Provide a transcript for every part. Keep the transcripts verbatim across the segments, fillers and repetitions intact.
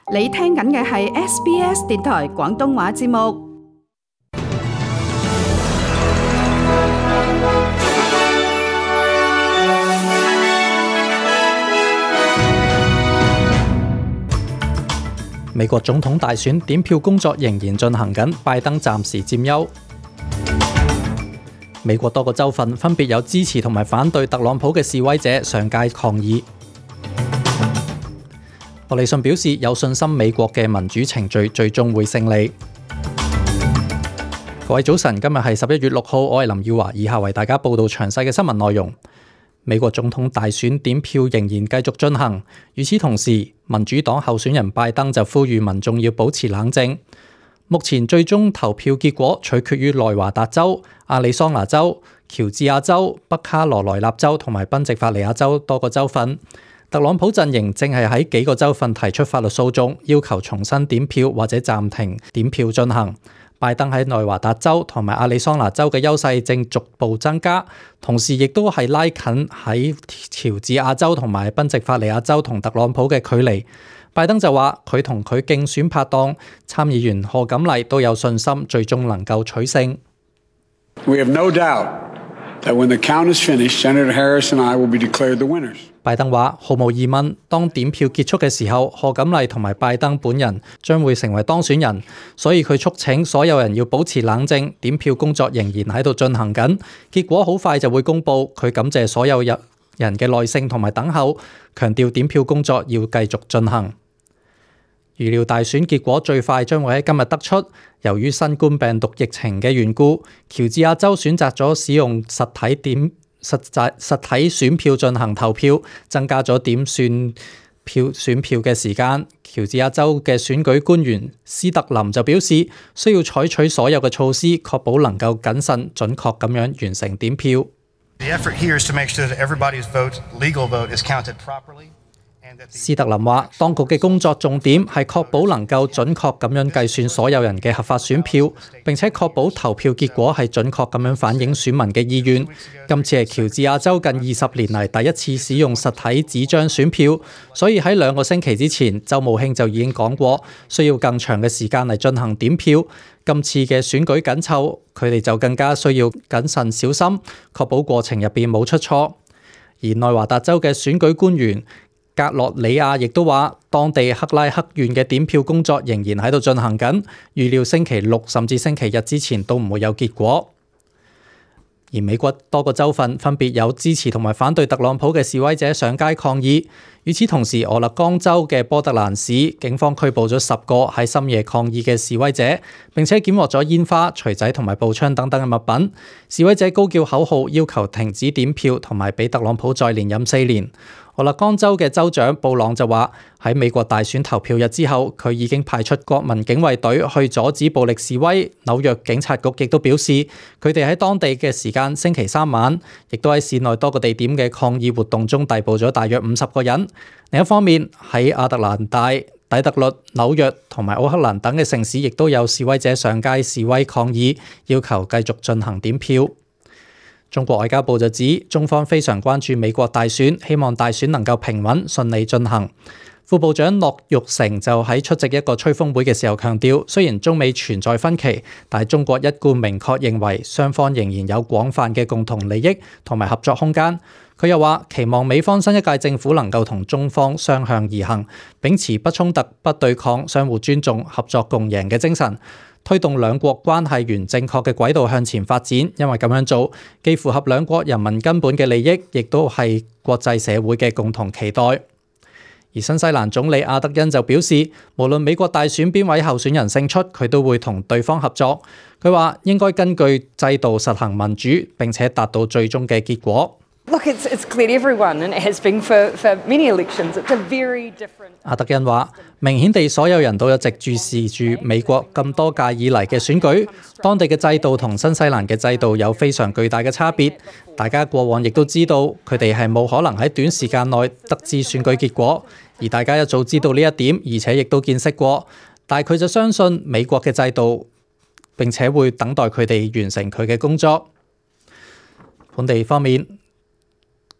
你聽緊嘅係 S B S 電台廣東話節目。 美國總統大選點票工作仍然進行緊，拜登暫時佔優。美國多個州份分別有支持同埋反對特朗普嘅示威者上街抗議。莫里遜表示有信心美國嘅民主程序最終會勝利。各位早晨，今日係十一月六號，我係林耀華，以下為大家報道詳細嘅新聞內容。美國總統大選點票仍然繼續進行，與此同時，民主黨候選人拜登就呼籲民眾要保持冷靜。目前最終投票結果取決於內華達州、亞利桑那州、喬治亞州、北卡羅來納州同埋賓夕法尼亞州多個州份。特朗普陣營正係喺幾個州份提出法律訴訟，要求重新點票或者暫停點票進行。拜登喺內華達州同埋亞利桑那州嘅優勢正逐步增加，同時亦都係拉近喺喬治亞州同埋賓夕法尼亞州同特朗普嘅距離。拜登就話佢同佢競選拍檔參議員賀錦麗都有信心最終能夠取勝。 We have no doubt that when the count is finished, Senator Harris and I will be declared the winners. 拜登話毫無疑問，當點票結束嘅時候，賀錦麗同埋拜登本人將會成為當選人，所以佢促請所有人要保持冷靜，點票工作仍然喺度進行緊，結果好快就會公佈。佢感謝所有人嘅耐性同埋等候，強調點票工作要繼續進行。預料大選結果最快將會喺今日得出。由於新冠病毒疫情嘅緣故，喬治亞州選擇咗使用實體點實際實體選票進行投票，增加咗點算票選票嘅時間。喬治亞州嘅選舉官員斯特林就表示，需要採取所有嘅措施，確保能夠謹慎準確咁樣完成點票。 The effort here is to make sure that everybody's vote, legal vote, is counted properly. 斯特林話，當局嘅工作重點係確保能夠準確咁樣計算所有人嘅合法選票，並且確保投票結果係準確咁樣反映選民嘅意願。今次係喬治亞州近二十年嚟第一次使用實體紙張選票，所以喺兩個星期之前，州務卿就已經講過，需要更長嘅時間嚟進行點票。今次嘅選舉緊湊，佢哋就更加需要謹慎小心，確保過程入邊冇出錯。而內華達州嘅選舉官員格洛里亞亦都話，當地克拉克縣嘅點票工作仍然喺度進行緊，預料星期六甚至星期日之前都唔會有結果。而美國多個州份分別有支持同埋反對特朗普嘅示威者上街抗議。與此同時，俄勒岡州嘅波特蘭市警方拘捕咗十個喺深夜抗議嘅示威者，並且檢獲咗煙花、錘仔同埋步槍等等嘅物品。示威者高叫口號，要求停止點票同埋俾特朗普再連任四年。俄勒岡州嘅州長布朗就話，喺美國大選投票日之後，佢已經派出國民警衛隊去阻止暴力示威。紐約警察局亦都表示，佢哋喺當地嘅時間星期三晚，亦都喺市內多個地點嘅抗議活動中逮捕咗大約五十個人。另一方面，喺亞特蘭大、底特律、紐約同埋奧克蘭等嘅城市，亦都有示威者上街示威抗議，要求繼續進行點票。中國外交部就指，中方非常關注美國大選，希望大選能夠平穩順利進行。副部長駱玉成就喺出席一個吹風會嘅時候強調，雖然中美存在分歧，但係中國一貫明確認為雙方仍然有廣泛嘅共同利益同埋合作空間。佢又話，期望美方新一屆政府能夠同中方相向而行，秉持不衝突、不對抗、相互尊重、合作共贏嘅精神，推動兩國關係沿正確嘅軌道向前發展。因為咁樣做既符合兩國人民根本嘅利益，亦都係國際社會嘅共同期待。而新西蘭總理阿德恩就表示，無論美國大選邊位候選人勝出，佢都會同對方合作。佢話應該根據制度實行民主，並且達到最終嘅結果。 Look, it's, it's clear to everyone, and it has been for, for many elections. It's a very different. 阿德恩話，明顯地所有人都一直注視住美國咁多屆以嚟嘅選舉，當地嘅制度同新西蘭嘅制度有非常巨大嘅差別。大家過往亦都知道，佢哋係冇可能喺短時間內得知選舉結果，而大家一早知道呢一點，而且亦都見識過。但係佢就相信美國嘅制度，並且會等待佢哋完成佢嘅工作。本地方面，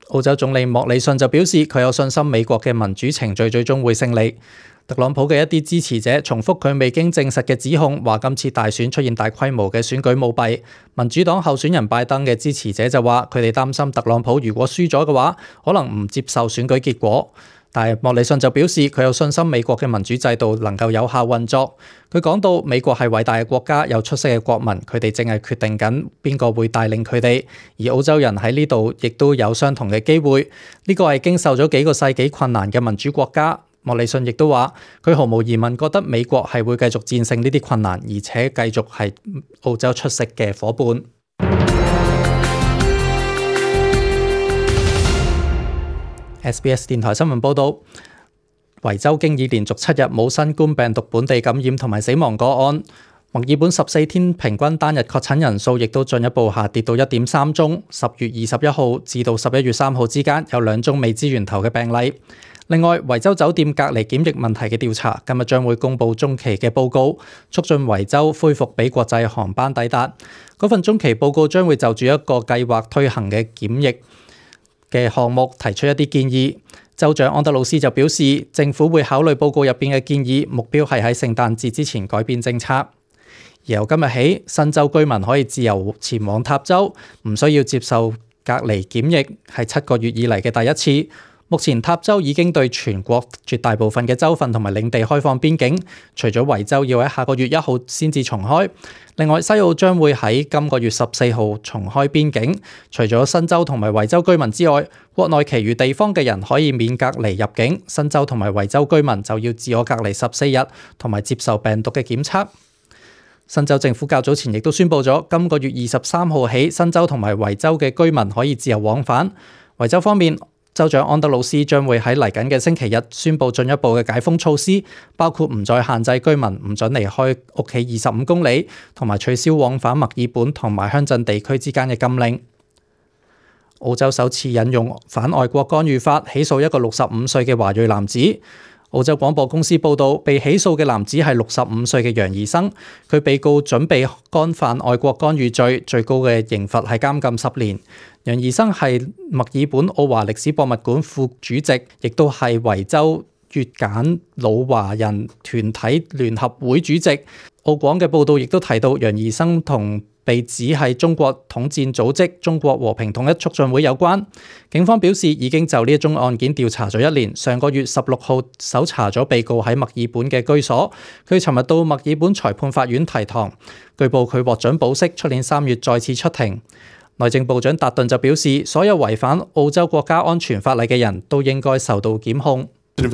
澳洲總理莫里遜就表示，佢有信心美國嘅民主程序最終會勝利。特朗普嘅一啲支持者重複佢未經證實嘅指控，話今次大選出現大規模嘅選舉舞弊。民主黨候選人拜登嘅支持者就話，佢哋擔心特朗普如果輸咗嘅話，可能唔接受選舉結果。但係莫里遜就表示，佢有信心美國嘅民主制度能夠有效運作。佢講到，美國係偉大嘅國家，有出色嘅國民，佢哋正係決定緊邊個會帶領佢哋，而澳洲人喺呢度亦都有相同嘅機會。呢個係經受咗幾個世紀困難嘅民主國家。莫里遜亦都話，佢毫無疑問覺得美國係會繼續戰勝呢啲困難，而且繼續係澳洲出色嘅夥伴。S B S 電台新聞報導，維州經已連續七日冇新冠病毒本地感染同埋死亡個案。墨爾本十四天平均單日確診人數亦都進一步下跌到一點三宗。十月二十一號至到十一月三號之間有兩宗未知源頭嘅病例。另外，維州酒店隔離檢疫問題嘅調查今日將會公布中期嘅報告，促進維州恢復俾國際航班抵達。嗰份中期報告將會就住一個計劃推行嘅檢疫嘅項目提出一啲建議。州長安德魯斯就表示，政府會考慮報告入邊嘅建議，目標係喺聖誕節之前改變政策。由今日起，新州居民可以自由前往塔州，唔需要接受隔離檢疫，係七個月以嚟嘅第一次。目前塔州已經對全國絕大部分嘅州份同埋領地開放邊境，除咗維州要喺下個月一號先至重開。另外，西澳將會喺今個月十四號重開邊境。除咗新州同埋維州居民之外，國內其餘地方嘅人可以免隔離入境。新州同埋維州居民就要自我隔離十四日，同埋接受病毒嘅檢測。新州政府較早前亦都宣布咗，今個月二十三號起，新州同埋維州嘅居民可以自由往返。維州方面，州長安德魯斯將會喺嚟緊嘅星期日宣布進一步嘅解封措施，包括唔再限制居民唔准離開屋企二十五公里，同埋取消往返墨爾本同埋鄉鎮地區之間嘅禁令。澳洲首次引用反外國干預法起訴一個六十五歲嘅華裔男子。澳洲廣播公司報道，被起訴嘅男子係六十五歲嘅楊怡生，佢被告準備干犯外國干預罪，最高嘅刑罰係監禁十年。楊怡生係墨爾本澳華歷史博物館副主席，亦都係維州粵簡老華人團體聯合會主席。澳廣嘅報道亦都提到，楊怡生同被指係中國統戰組織中國和平統一促進會有關。警方表示已經就呢一宗案件調查咗一年，上個月十六號搜查咗被告喺墨爾本嘅居所。佢尋日到墨爾本裁判法院提堂，據報佢獲准保釋，出年三月再次出庭。內政部長達頓就表示，所有違反澳洲國家安全法例嘅人都應該受到檢控。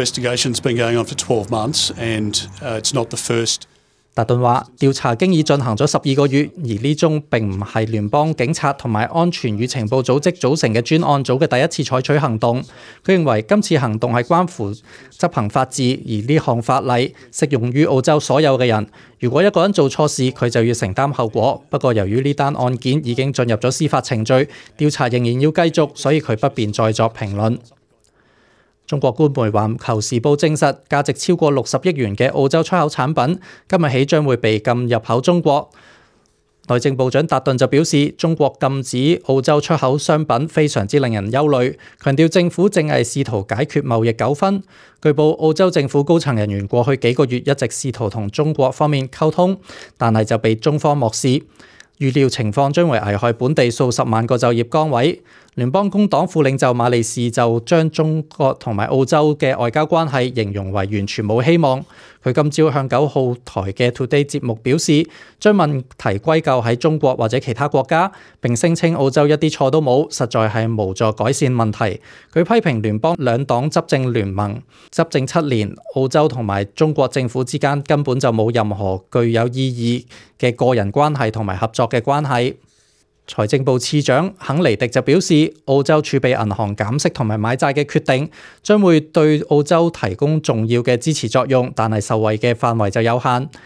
達頓話：調查經已進行咗十二個月，而呢宗並唔係聯邦警察同埋安全與情報組織組成嘅專案組嘅第一次採取行動。佢認為今次行動係關乎執行法治，而呢項法例適用於澳洲所有嘅人。如果一個人做錯事，佢就要承擔後果。不過由於呢單案件已經進入咗司法程序，調查仍然要繼續，所以佢不便再作評論。中國官媒《環球時報》證實，價值超過六十億元嘅澳洲出口產品今日起將會被禁入口中國。內政部長達頓就表示，中國禁止澳洲出口商品非常之令人憂慮，強調政府正係試圖解決貿易糾紛。據報，澳洲政府高層人員過去幾個月一直試圖同中國方面溝通，但係就被中方漠視。預料情況將會危害本地數十萬個就業崗位。聯邦工黨副領袖馬利士就將中國同埋澳洲嘅外交關係形容為完全冇希望。佢今朝向九號台嘅 Today 節目表示，將問題歸咎喺中國或者其他國家，並聲稱澳洲一啲錯都冇，實在係無助改善問題。佢批評聯邦兩黨執政聯盟執政七年，澳洲同埋中國政府之間根本就冇任何具有意義嘅個人關係同埋合作嘅關係。財政部次長肯尼迪就表示，澳洲儲備銀行減息同埋買債嘅決定將會對澳洲提供重要嘅支持作用，但係受惠嘅範圍就有限。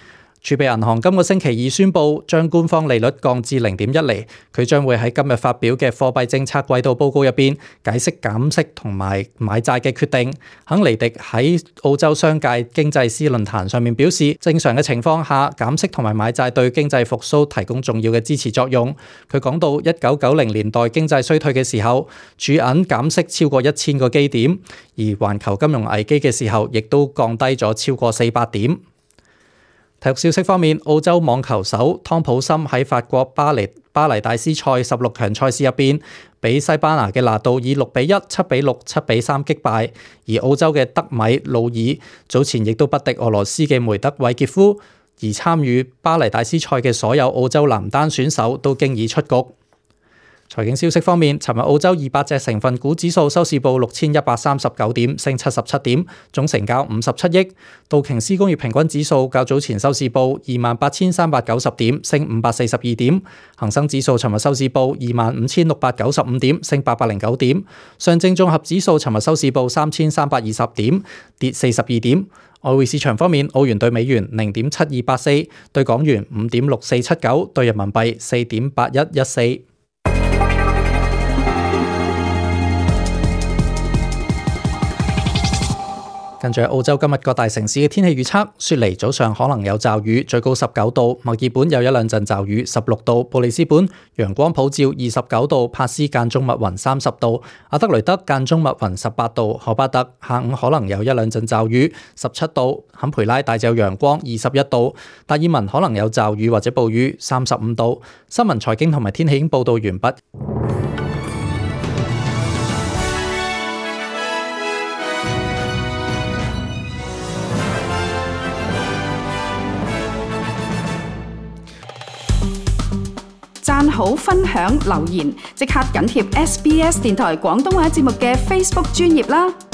儲備銀行今個星期二宣布將官方利率降至零點一厘，佢將會喺今日發表嘅貨幣政策季度報告入邊解釋減息同埋買債嘅決定。肯尼迪喺澳洲商界經濟師論壇上面表示，正常嘅情況下，減息同埋買債對經濟復甦提供重要嘅支持作用。佢講到一九九零年代經濟衰退嘅時候，儲銀減息超過一千個基點，而環球金融危機嘅時候，亦都降低咗超過四百點。體育消息方面，澳洲網球手湯普森喺法國巴黎巴黎大師賽十六強賽事入邊，俾西班牙嘅拿度以六比一、七比六、七比三擊敗。而澳洲嘅德米路爾早前亦都不敵俄羅斯嘅梅德韋傑夫，而參與巴黎大師賽嘅所有澳洲男單選手都經已出局。財經消息方面，尋日澳洲二百隻成分股指數收市報六千一百三十九點，升七十七點，總成交五十七億。道瓊斯工業平均指數較早前收市報二萬八千三百九十點，升五百四十二點。恒生指數尋日收市報二萬五千六百九十五點，升八百零九點。上證綜合指數尋日收市報三千三百二十點，跌四十二點。外匯市場方面，澳元對美元零點七二八四，對港元五點六四七九，對人民幣四點八一一四。跟住喺澳洲今日各大城市嘅天氣預測，雪梨早上可能有驟雨，最高十九度；墨爾本有一兩陣驟雨，十六度；布里斯本陽光普照，二十九度；帕斯間中密雲，三十度；阿德雷德間中密雲，十八度；荷巴特下午可能有一兩陣驟雨，十七度；坎培拉大有陽光，二十一度；達爾文可能有驟雨或者暴雨，三十五度。新聞財經同埋天氣已經報道完畢。 讚好、分享、留言，即刻緊貼 S B S 電台廣東話節目嘅 Facebook 專頁啦！